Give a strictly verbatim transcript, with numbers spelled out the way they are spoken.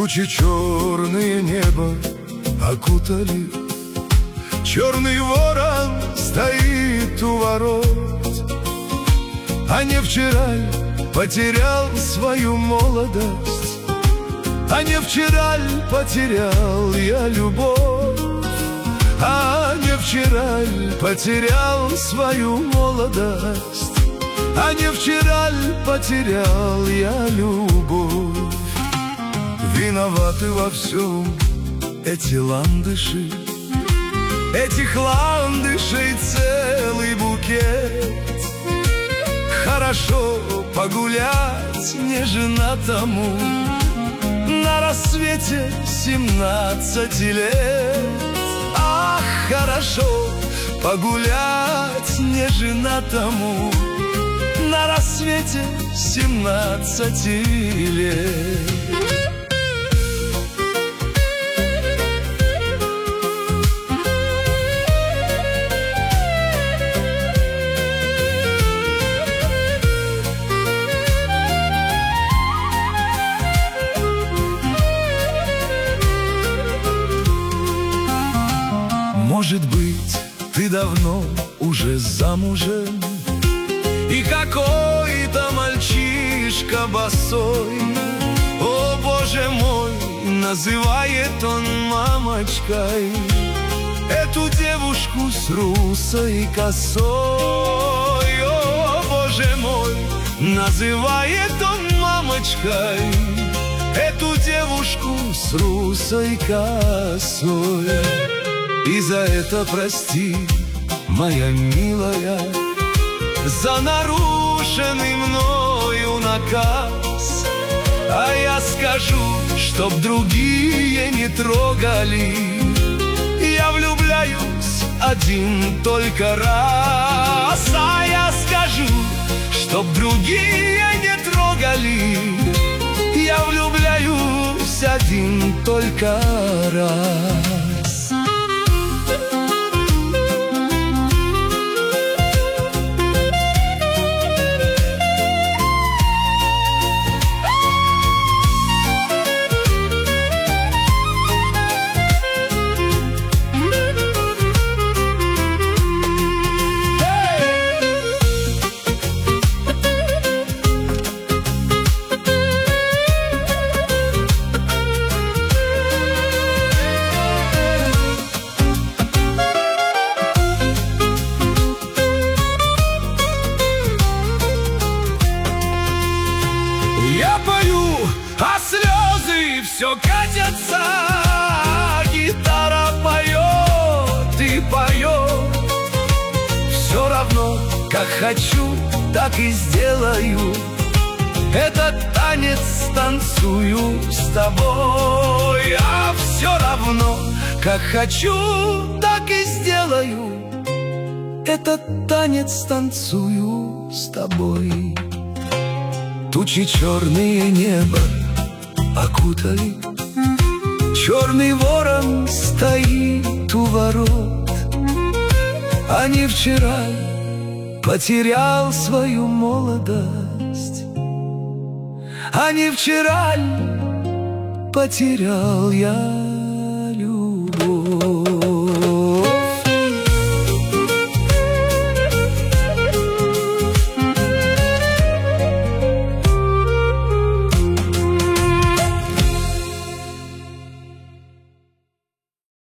Тучи черные небо окутали, черный ворон стоит у ворот. А не вчера потерял свою молодость, а не вчера потерял я любовь, а не вчера потерял свою молодость, а не вчера потерял я любовь. Виноваты во всем эти ландыши, этих ландышей целый букет. Хорошо погулять неженатому на рассвете семнадцати лет. Ах, хорошо погулять неженатому на рассвете семнадцати лет. Может быть, ты давно уже замужем, и какой-то мальчишка босой, о боже мой, называет он мамочкой эту девушку с русой косой. О боже мой, называет он мамочкой эту девушку с русой косой. И за это прости, моя милая, за нарушенный мною наказ. А я скажу, чтоб другие не трогали, я влюбляюсь один только раз. А я скажу, чтоб другие не трогали, я влюбляюсь один только раз. Я пою, а слезы все катятся, гитара поет и поет. Все равно, как хочу, так и сделаю. Этот танец танцую с тобой. А все равно, как хочу, так и сделаю. Этот танец танцую с тобой. Тучи черные небо окутали, черный ворон стоит у ворот. А не вчера потерял свою молодость, а не вчера потерял я